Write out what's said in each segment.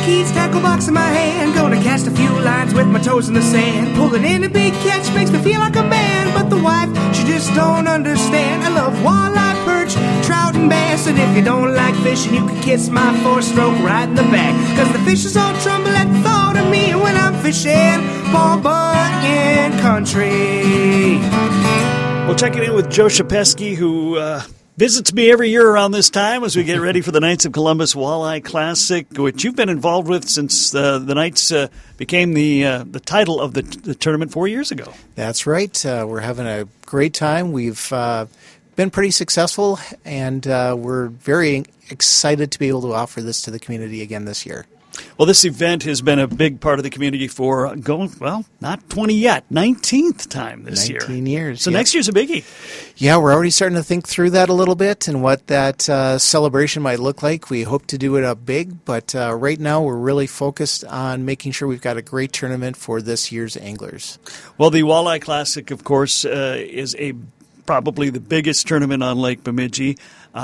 keys, tackle box in my hand. Gonna cast a few lines with my toes in the sand. Pulling in a big catch makes me feel like a man. But the wife, she just don't understand. I love walleye, perch, trout, and bass. And if you don't like fishing, you can kiss my four-stroke right in the back. Cause the fishes all tremble at the thought of me when I'm fishing Paul Bunyan country. We'll check it in with Joe Shapesky, who visits me every year around this time as we get ready for the Knights of Columbus Walleye Classic, which you've been involved with since the Knights became the title of the tournament 4 years ago. That's right. We're having a great time. We've been pretty successful, and we're very excited to be able to offer this to the community again this year. Well, this event has been a big part of the community for not 20 yet, 19th time this year. 19 years. So next year's a biggie. Yeah, we're already starting to think through that a little bit and what that celebration might look like. We hope to do it up big, but right now we're really focused on making sure we've got a great tournament for this year's anglers. Well, the Walleye Classic, of course, is probably the biggest tournament on Lake Bemidji.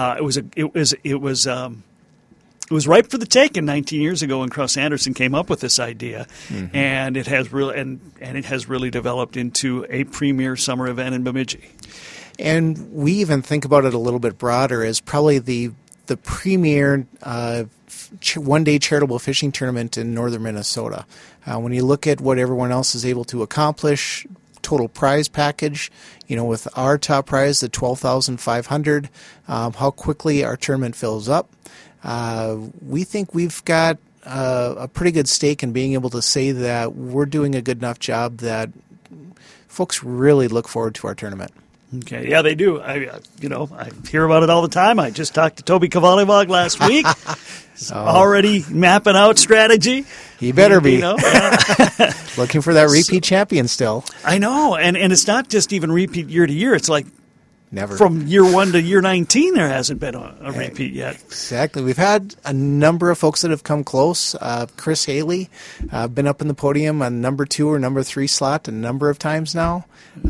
It was ripe for the taking 19 years ago when Cross Anderson came up with this idea, and it has really developed into a premier summer event in Bemidji. And we even think about it a little bit broader as probably the premier one-day charitable fishing tournament in northern Minnesota. When you look at what everyone else is able to accomplish, total prize package, with our top prize, the $12,500, how quickly our tournament fills up. We think we've got a pretty good stake in being able to say that we're doing a good enough job that folks really look forward to our tournament. Okay, yeah, they do. I hear about it all the time. I just talked to Toby Kavalivog last week. He's already mapping out strategy. He better be. Looking for that repeat champion still. I know, and it's not just even repeat year to year. It's like never. From year 1 to year 19, there hasn't been a repeat yet. Exactly. We've had a number of folks that have come close. Chris Haley, been up in the podium on number 2 or number 3 slot a number of times now.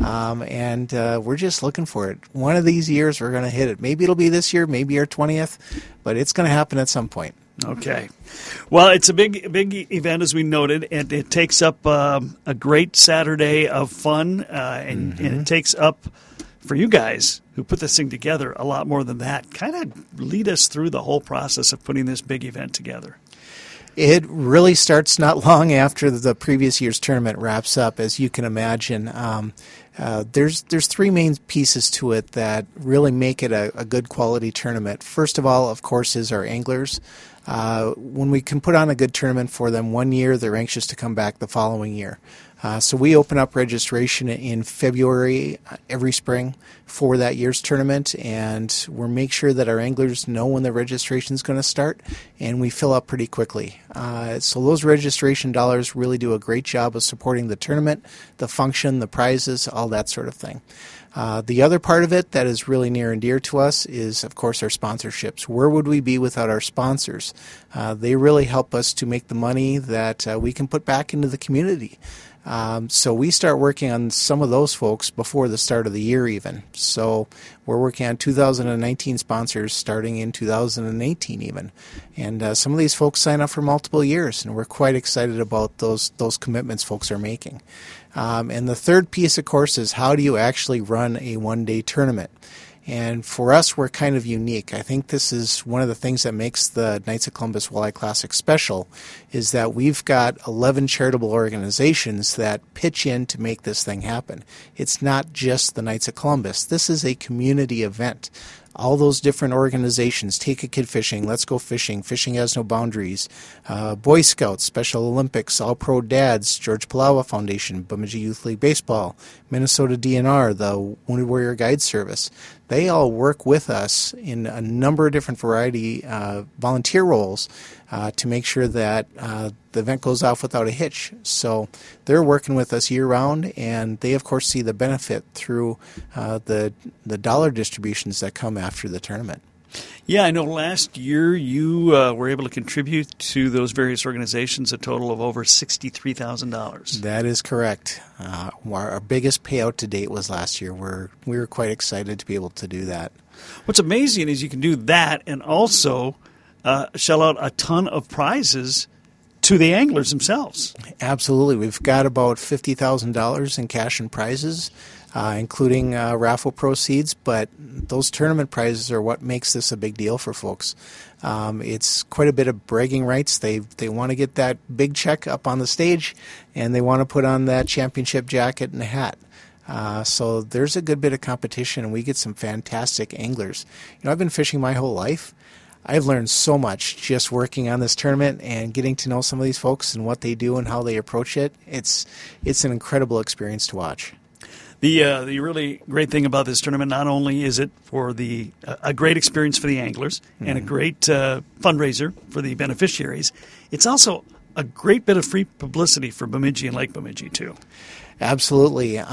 And we're just looking for it. One of these years, we're going to hit it. Maybe it'll be this year, maybe our 20th, but it's going to happen at some point. Okay. Well, it's a big event, as we noted, and it takes up a great Saturday of fun, and it takes up, for you guys who put this thing together, a lot more than that. Kind of lead us through the whole process of putting this big event together. It really starts not long after the previous year's tournament wraps up, as you can imagine. There's 3 main pieces to it that really make it a good quality tournament. First of all, of course, is our anglers. When we can put on a good tournament for them one year, they're anxious to come back the following year. So we open up registration in February every spring for that year's tournament, and we'll make sure that our anglers know when the registration is going to start, and we fill up pretty quickly. So those registration dollars really do a great job of supporting the tournament, the function, the prizes, all that sort of thing. The other part of it that is really near and dear to us is, of course, our sponsorships. Where would we be without our sponsors? They really help us to make the money that we can put back into the community. So we start working on some of those folks before the start of the year even. So we're working on 2019 sponsors starting in 2018 even. And some of these folks sign up for multiple years, and we're quite excited about those commitments folks are making. And the third piece, of course, is how do you actually run a one-day tournament? And for us, we're kind of unique. I think this is one of the things that makes the Knights of Columbus Walleye Classic special, is that we've got 11 charitable organizations that pitch in to make this thing happen. It's not just the Knights of Columbus. This is a community event. All those different organizations, Take a Kid Fishing, Let's Go Fishing, Fishing Has No Boundaries, Boy Scouts, Special Olympics, All Pro Dads, George Palawa Foundation, Bemidji Youth League Baseball, Minnesota DNR, the Wounded Warrior Guide Service. They all work with us in a number of different variety volunteer roles to make sure that the event goes off without a hitch. So they're working with us year-round, and they, of course, see the benefit through the dollar distributions that come after the tournament. Yeah, I know last year you were able to contribute to those various organizations a total of over $63,000. That is correct. Our biggest payout to date was last year. We were quite excited to be able to do that. What's amazing is you can do that and also shell out a ton of prizes to the anglers themselves. Absolutely. We've got about $50,000 in cash and prizes, including raffle proceeds, but those tournament prizes are what makes this a big deal for folks. It's quite a bit of bragging rights. They want to get that big check up on the stage, and they want to put on that championship jacket and hat. So there's a good bit of competition, and we get some fantastic anglers. I've been fishing my whole life. I've learned so much just working on this tournament and getting to know some of these folks and what they do and how they approach it. It's an incredible experience to watch. The really great thing about this tournament, not only is it for a great experience for the anglers and a great fundraiser for the beneficiaries, it's also a great bit of free publicity for Bemidji and Lake Bemidji, too. Absolutely.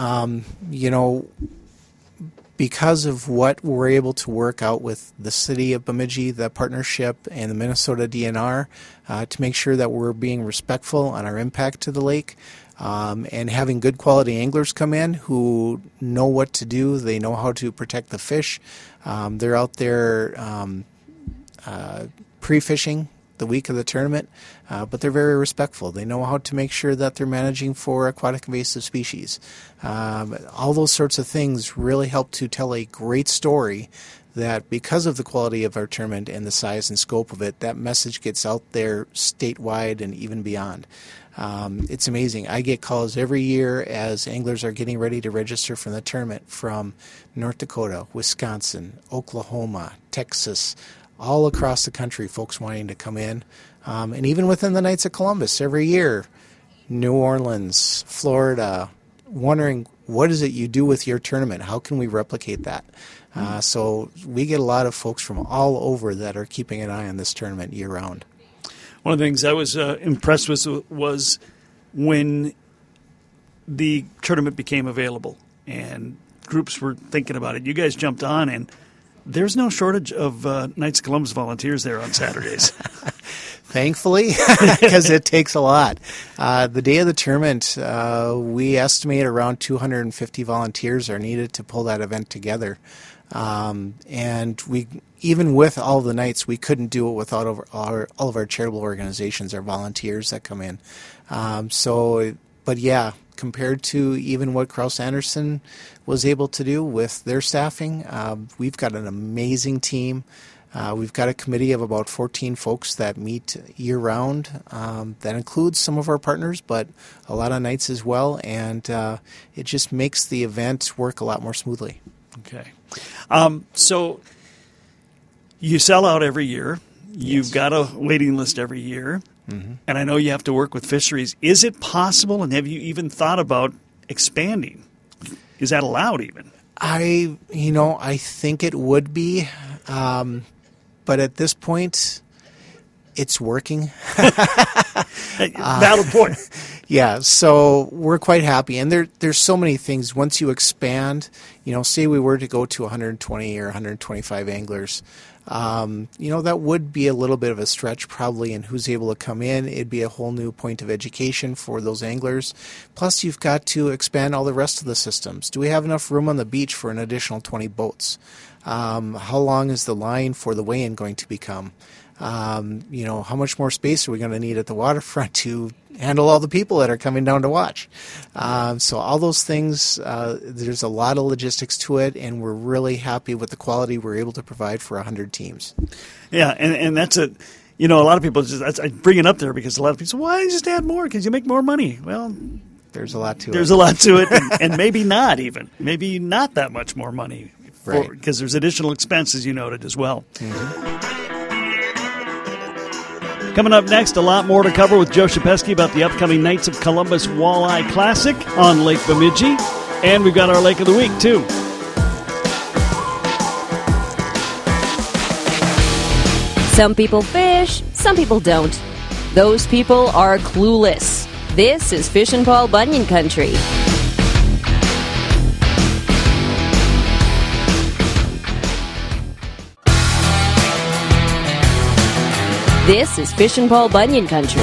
Because of what we're able to work out with the city of Bemidji, the partnership, and the Minnesota DNR to make sure that we're being respectful on our impact to the lake, and having good quality anglers come in who know what to do. They know how to protect the fish. They're out there pre-fishing the week of the tournament, but they're very respectful. They know how to make sure that they're managing for aquatic invasive species. All those sorts of things really help to tell a great story that because of the quality of our tournament and the size and scope of it, that message gets out there statewide and even beyond. It's amazing. I get calls every year as anglers are getting ready to register for the tournament from North Dakota, Wisconsin, Oklahoma, Texas, all across the country, folks wanting to come in. And even within the Knights of Columbus every year, New Orleans, Florida, wondering what is it you do with your tournament? How can we replicate that? So we get a lot of folks from all over that are keeping an eye on this tournament year-round. One of the things I was impressed with was when the tournament became available and groups were thinking about it. You guys jumped on, and there's no shortage of Knights of Columbus volunteers there on Saturdays. Thankfully, because it takes a lot. The day of the tournament, we estimate around 250 volunteers are needed to pull that event together. And we, even with all the nights, we couldn't do it without all of our charitable organizations, our volunteers that come in. But yeah, compared to even what Krause Anderson was able to do with their staffing, we've got an amazing team. We've got a committee of about 14 folks that meet year-round. That includes some of our partners, but a lot of nights as well, and it just makes the event work a lot more smoothly. Okay. So you sell out every year. You've got a waiting list every year, and I know you have to work with fisheries. Is it possible, and have you even thought about expanding? Is that allowed even? I think it would be. But at this point, it's working. Valid point. Yeah, so we're quite happy. And there's so many things. Once you expand, say we were to go to 120 or 125 anglers, that would be a little bit of a stretch probably in who's able to come in. It'd be a whole new point of education for those anglers. Plus, you've got to expand all the rest of the systems. Do we have enough room on the beach for an additional 20 boats? How long is the line for the weigh-in going to become? How much more space are we going to need at the waterfront to handle all the people that are coming down to watch? So all those things, there's a lot of logistics to it, and we're really happy with the quality we're able to provide for 100 teams. Yeah, and that's a lot of people I bring it up there because a lot of people say, why just add more? Because you make more money. Well, there's a lot to it. There's a lot to it, and maybe not even. Maybe not that much more money. Right. Because there's additional expenses you noted as well. Coming up next, a lot more to cover with Joe Shapesky about the upcoming Knights of Columbus Walleye Classic on Lake Bemidji. And we've got our Lake of the Week, too. Some people fish, some people don't. Those people are clueless. This is Fishin' Paul Bunyan Country. This is Fishin' Paul Bunyan Country.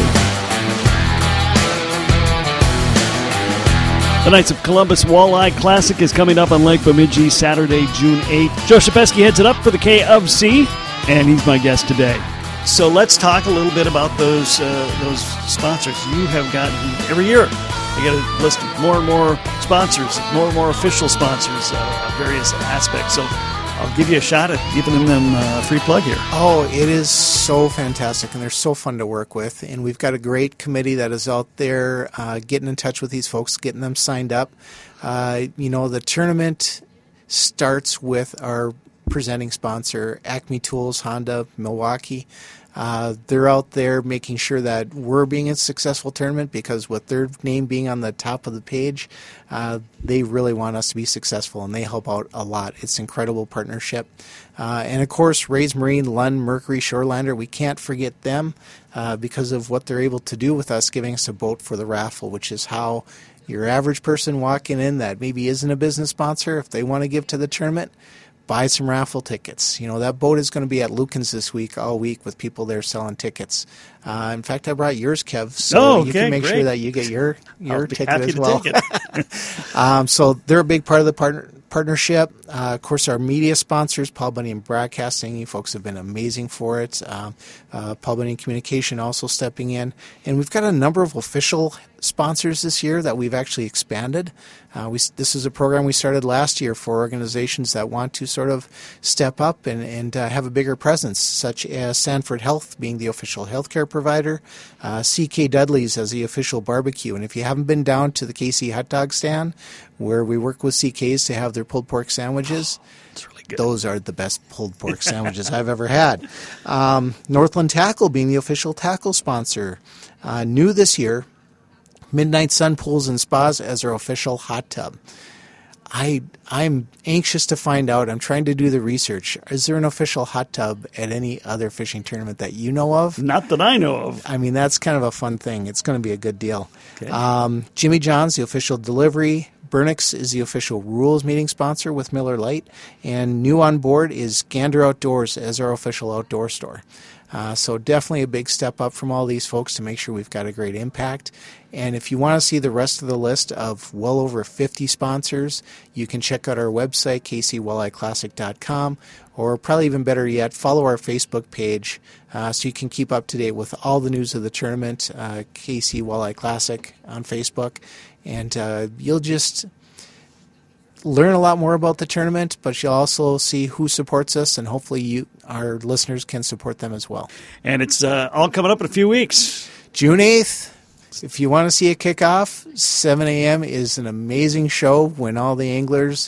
The Knights of Columbus Walleye Classic is coming up on Lake Bemidji Saturday, June 8th. Joe Shapesky heads it up for the K of C, and he's my guest today. So let's talk a little bit about those sponsors you have gotten every year. You get a list of more and more sponsors, more and more official sponsors of various aspects. So I'll give you a shot at giving them a free plug here. Oh, it is so fantastic, and they're so fun to work with. And we've got a great committee that is out there getting in touch with these folks, getting them signed up. The tournament starts with our presenting sponsor, Acme Tools, Honda, Milwaukee. They're out there making sure that we're being a successful tournament because with their name being on the top of the page, they really want us to be successful, and they help out a lot. It's an incredible partnership. And, of course, Ray's Marine, Lund, Mercury, Shorelander, we can't forget them because of what they're able to do with us, giving us a boat for the raffle, which is how your average person walking in that maybe isn't a business sponsor, if they want to give to the tournament, buy some raffle tickets. That boat is going to be at Lucan's this week, all week, with people there selling tickets. In fact, I brought yours, Kev, so you can make sure that you get your ticket as well. So they're a big part of the partnership. Of course, our media sponsors, Paul Bunyan Broadcasting, you folks have been amazing for it. Paul Bunyan Communication also stepping in. And we've got a number of official sponsors this year that we've actually expanded. This is a program we started last year for organizations that want to sort of step up and have a bigger presence, such as Sanford Health being the official healthcare provider, CK Dudley's as the official barbecue. And if you haven't been down to the KC Hot Dog Stand, where we work with CK's to have their pulled pork sandwiches, it's really good. Those are the best pulled pork sandwiches I've ever had. Northland Tackle being the official tackle sponsor. New this year, Midnight Sun Pools and Spas as our official hot tub. I'm anxious to find out. I'm trying to do the research. Is there an official hot tub at any other fishing tournament that you know of? Not that I know of. I mean, that's kind of a fun thing. It's going to be a good deal. Okay. Jimmy John's, the official delivery. Burnix is the official rules meeting sponsor with Miller Lite. And new on board is Gander Outdoors as our official outdoor store. So definitely a big step up from all these folks to make sure we've got a great impact. And if you want to see the rest of the list of well over 50 sponsors, you can check out our website, kcwelleclassic.com, or probably even better yet, follow our Facebook page so you can keep up to date with all the news of the tournament, KC Walleye Classic on Facebook. And you'll just learn a lot more about the tournament, but you'll also see who supports us, and hopefully our listeners can support them as well. And it's all coming up in a few weeks. June 8th, if you want to see a kickoff, 7 a.m. is an amazing show when all the anglers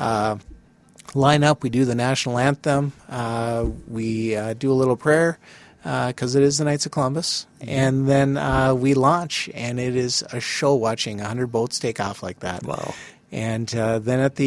line up. We do the national anthem. We do a little prayer because it is the Knights of Columbus. And then we launch, and it is a show watching 100 boats take off like that. Wow. And then at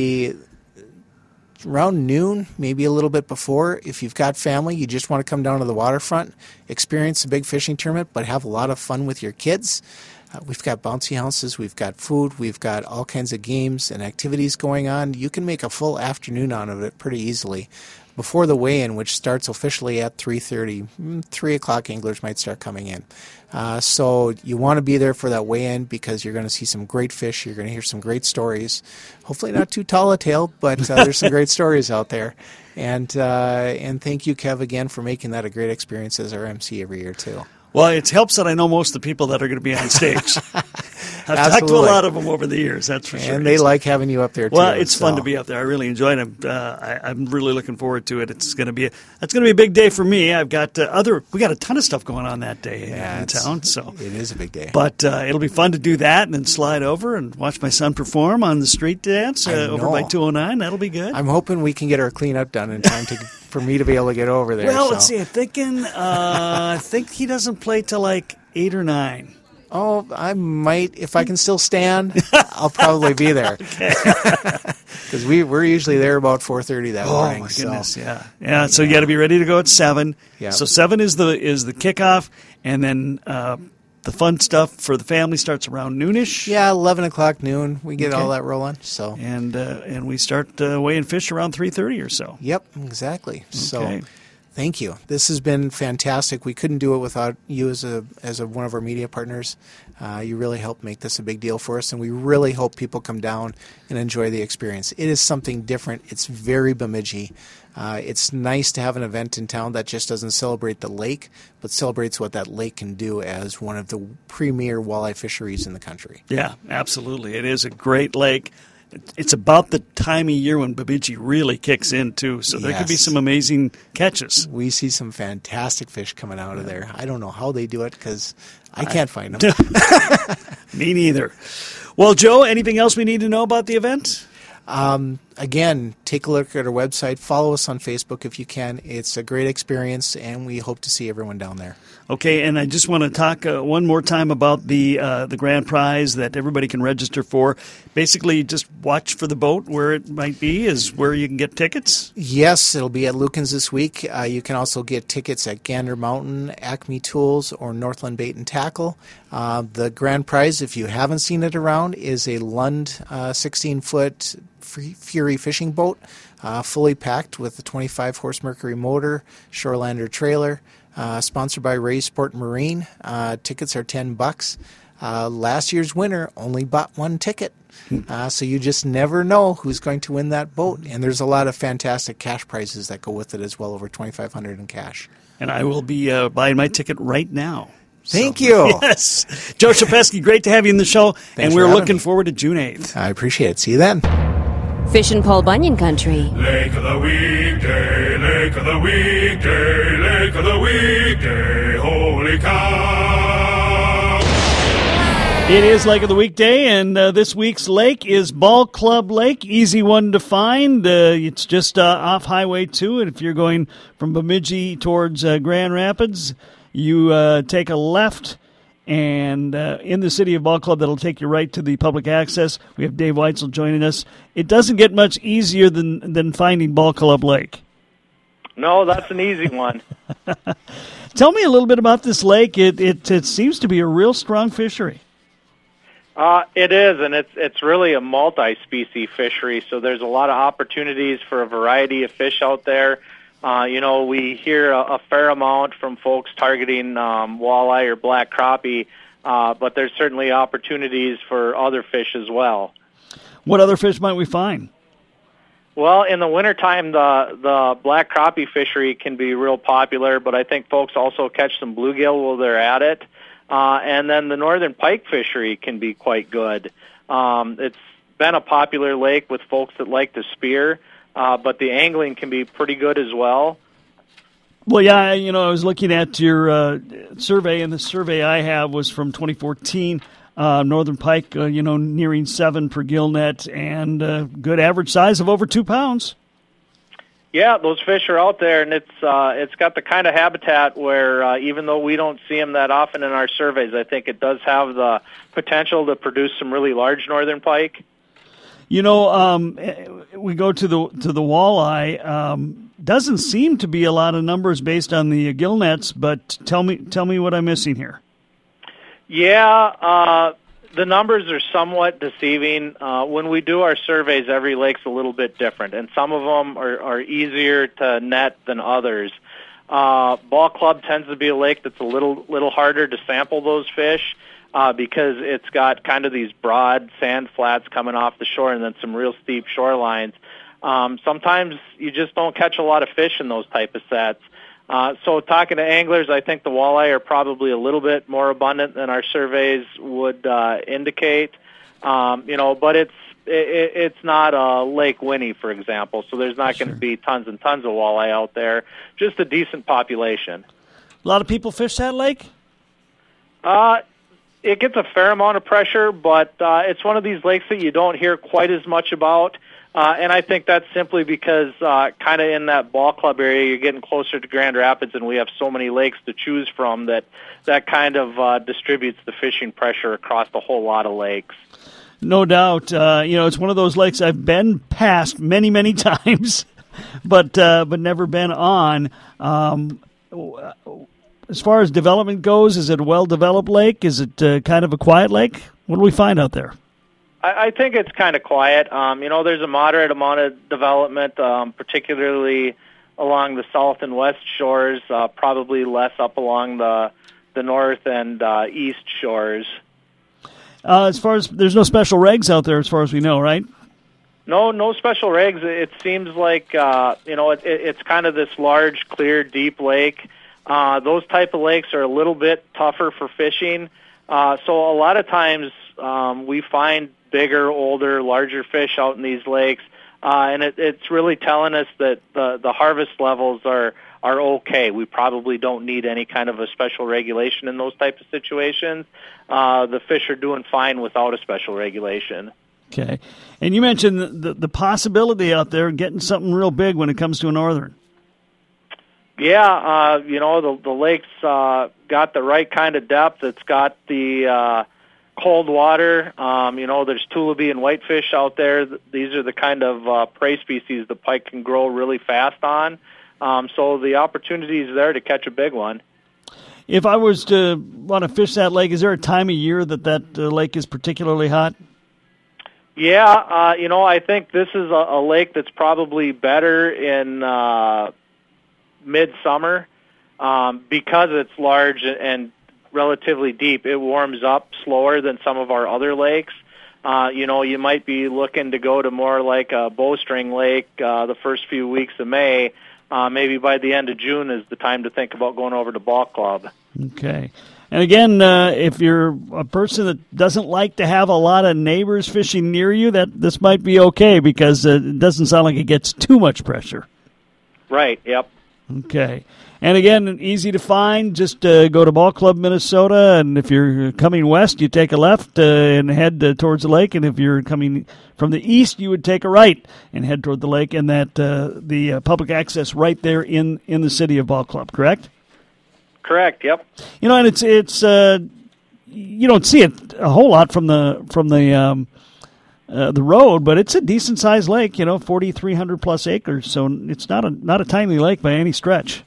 around noon, maybe a little bit before, if you've got family, you just want to come down to the waterfront, experience a big fishing tournament, but have a lot of fun with your kids. We've got bouncy houses, we've got food, we've got all kinds of games and activities going on. You can make a full afternoon out of it pretty easily. Before the weigh-in, which starts officially at 3:30, 3 o'clock anglers might start coming in. So you want to be there for that weigh-in because you're going to see some great fish. You're going to hear some great stories. Hopefully not too tall a tale, but there's some great stories out there. And thank you, Kev, again, for making that a great experience as our MC every year, too. Well, it helps that I know most of the people that are going to be on stage. I've talked to a lot of them over the years, that's for sure. And they like having you up there, too. Well, it's fun to be up there. I really enjoyed it. I'm really looking forward to it. It's going to be a big day for me. I've got we got a ton of stuff going on that day in town. So it is a big day. But it'll be fun to do that and then slide over and watch my son perform on the street dance over by 209. That'll be good. I'm hoping we can get our cleanup done in time for me to be able to get over there. Well, let's see. I'm thinking. I think he doesn't play till like 8 or 9. Oh, I might. If I can still stand, I'll probably be there. Because we're usually there about 4:30 that morning. Oh, my goodness, yeah. So you got to be ready to go at 7. Yeah. So 7 is the kickoff, and then the fun stuff for the family starts around noonish. Yeah, 11 o'clock noon. We get all that rolling. So and we start weighing fish around 3:30 or so. Yep, exactly. Okay. So Thank you. This has been fantastic. We couldn't do it without you as one of our media partners. You really helped make this a big deal for us, and we really hope people come down and enjoy the experience. It is something different. It's very Bemidji. It's nice to have an event in town that just doesn't celebrate the lake, but celebrates what that lake can do as one of the premier walleye fisheries in the country. Yeah, absolutely. It is a great lake. It's about the time of year when Bemidji really kicks in, too, so there could be some amazing catches. We see some fantastic fish coming out of there. I don't know how they do it because I can't find them. Me neither. Well, Joe, anything else we need to know about the event? Again, take a look at our website. Follow us on Facebook if you can. It's a great experience, and we hope to see everyone down there. Okay, and I just want to talk one more time about the grand prize that everybody can register for. Basically, just watch for the boat where it might be is where you can get tickets. Yes, it'll be at Lucan's this week. You can also get tickets at Gander Mountain, Acme Tools, or Northland Bait and Tackle. The grand prize, if you haven't seen it around, is a Lund 16-foot Fury fishing boat, fully packed with a 25-horse Mercury motor, Shorelander trailer. Sponsored by Ray Sport Marine. Tickets are $10. Last year's winner only bought one ticket. So you just never know who's going to win that boat. And there's a lot of fantastic cash prizes that go with it as well, over $2,500 in cash. And I will be buying my ticket right now. Thank you. Yes. Joe Szepesky, great to have you in the show. Thanks and we're for having looking me. forward to June 8th. I appreciate it. See you then. Fishin' Paul Bunyan Country. Lake of the weekday, lake of the weekday, lake of the weekday, holy cow. It is Lake of the Weekday, and this week's lake is Ball Club Lake. Easy one to find. It's just off Highway 2, and if you're going from Bemidji towards Grand Rapids, you take a left, and in the city of Ball Club, that'll take you right to the public access. We have Dave Weitzel joining us. It doesn't get much easier than finding Ball Club Lake. No, that's an easy one. Tell me a little bit about this lake. It seems to be a real strong fishery. It is, and it's really a multi-species fishery, so there's a lot of opportunities for a variety of fish out there. We hear a fair amount from folks targeting walleye or black crappie, but there's certainly opportunities for other fish as well. What other fish might we find? Well, in the wintertime, the black crappie fishery can be real popular, but I think folks also catch some bluegill while they're at it. And then the northern pike fishery can be quite good. It's been a popular lake with folks that like to spear, but the angling can be pretty good as well. Well, yeah, I was looking at your survey, and the survey I have was from 2014. Northern pike, nearing 7 per gill net, and good average size of over 2 pounds. Yeah, those fish are out there, and it's got the kind of habitat where even though we don't see them that often in our surveys, I think it does have the potential to produce some really large northern pike. We go to the walleye. Doesn't seem to be a lot of numbers based on the gill nets, but tell me what I'm missing here. Yeah, the numbers are somewhat deceiving. When we do our surveys, every lake's a little bit different, and some of them are easier to net than others. Ball Club tends to be a lake that's a little harder to sample those fish because it's got kind of these broad sand flats coming off the shore and then some real steep shorelines. Sometimes you just don't catch a lot of fish in those type of sets. So talking to anglers, I think the walleye are probably a little bit more abundant than our surveys would indicate. But it's not a Lake Winnie, for example, so there's not going to be tons and tons of walleye out there, just a decent population. A lot of people fish that lake? It gets a fair amount of pressure, but it's one of these lakes that you don't hear quite as much about. And I think that's simply because kind of in that Ball Club area, you're getting closer to Grand Rapids, and we have so many lakes to choose from that kind of distributes the fishing pressure across a whole lot of lakes. No doubt. It's one of those lakes I've been past many, many times, but never been on. As far as development goes, is it a well-developed lake? Is it kind of a quiet lake? What do we find out there? I think it's kind of quiet. There's a moderate amount of development, particularly along the south and west shores, probably less up along the north and east shores. As far as there's no special regs out there, as far as we know, right? No special regs. It seems like it's kind of this large, clear, deep lake. Those type of lakes are a little bit tougher for fishing. So a lot of times we find bigger, older, larger fish out in these lakes, and it's really telling us that the harvest levels are okay. We probably don't need any kind of a special regulation in those types of situations. The fish are doing fine without a special regulation. Okay. And you mentioned the possibility out there of getting something real big when it comes to a northern. Yeah, the lake's got the right kind of depth. It's got the cold water. There's tulipy and whitefish out there. These are the kind of prey species the pike can grow really fast on. So the opportunity is there to catch a big one. If I was to want to fish that lake, is there a time of year that lake is particularly hot? Yeah, I think this is a lake that's probably better in midsummer because it's large and relatively deep. It warms up slower than some of our other lakes. You might be looking to go to more like a bowstring lake the first few weeks of May. Maybe by the end of June is the time to think about going over to Ball Club. Okay. And again, if you're a person that doesn't like to have a lot of neighbors fishing near you, this might be okay because it doesn't sound like it gets too much pressure. Right, yep. Okay. And again, easy to find. Just go to Ball Club, Minnesota, and if you're coming west, you take a left and head towards the lake. And if you're coming from the east, you would take a right and head toward the lake. And that the public access right there in the city of Ball Club, correct? Correct. Yep. And it's you don't see it a whole lot from the road, but it's a decent sized lake. 4,300 plus acres, so it's not a tiny lake by any stretch.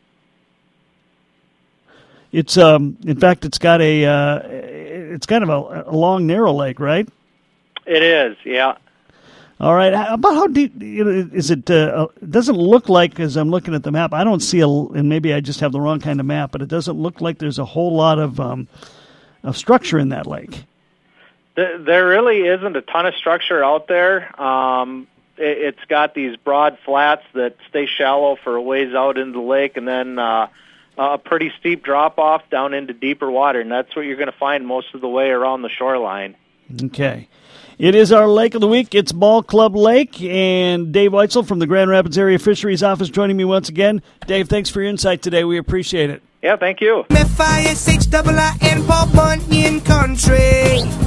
It's in fact it's got it's kind of a long, narrow lake, right? It is. Yeah. All right. About how deep is it? It doesn't look like, as I'm looking at the map, I don't see and maybe I just have the wrong kind of map, but it doesn't look like there's a whole lot of structure in that lake. There really isn't a ton of structure out there. It's got these broad flats that stay shallow for a ways out into the lake, and then a pretty steep drop-off down into deeper water, and that's what you're going to find most of the way around the shoreline. Okay. It is our Lake of the Week. It's Ball Club Lake, and Dave Weitzel from the Grand Rapids Area Fisheries Office joining me once again. Dave, thanks for your insight today. We appreciate it. Yeah, thank you. F-I-S-H-I-I-N Paul Bunyan Country.